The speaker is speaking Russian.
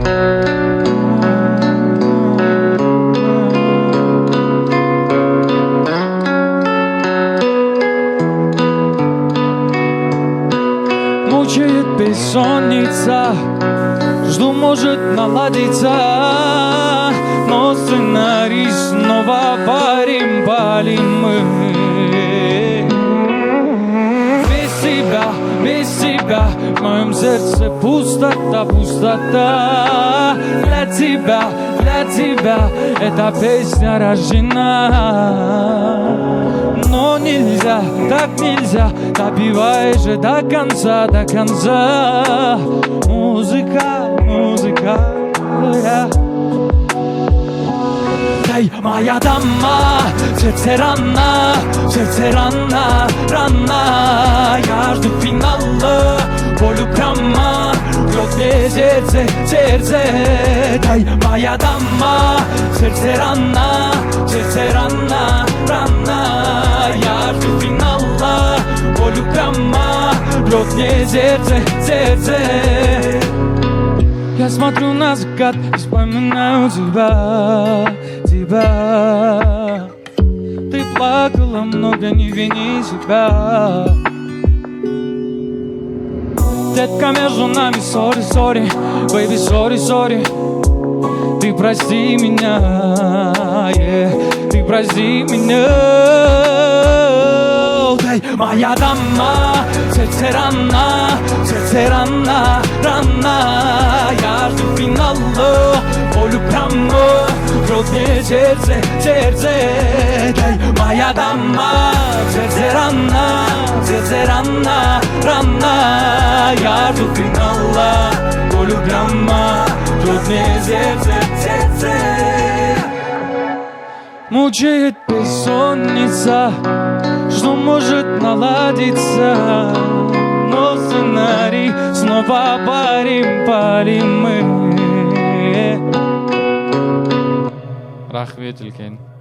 Мучает бессонница, жду, может наладиться, но сценарий снова палим мы. Без тебя в моем сердце пустота. Для тебя эта песня рождена. Но нельзя, так нельзя, добивай же до конца. Музыка, Эй, моя дама, сердце рано. Я жду финала, болю прямо, бьет мне сердце. Эй, моя дама, сердце рано. Я жду финала, болю прямо, бьет мне сердце. Я смотрю на закат и вспоминаю тебя. Ты плакала много, не вини себя. Детка, между нами sorry, baby, sorry. Ты прости меня, ты прости меня. Эй, моя дама, сердце рано. Я жду финала, болю прямо, бьет мне сердце. Эй, моя дама, сердце рано. Я жду финала, болю прямо, бьет мне сердце. Мучает бессонница, что может наладиться, но сценарий снова палим мы. Рахмет үлкен.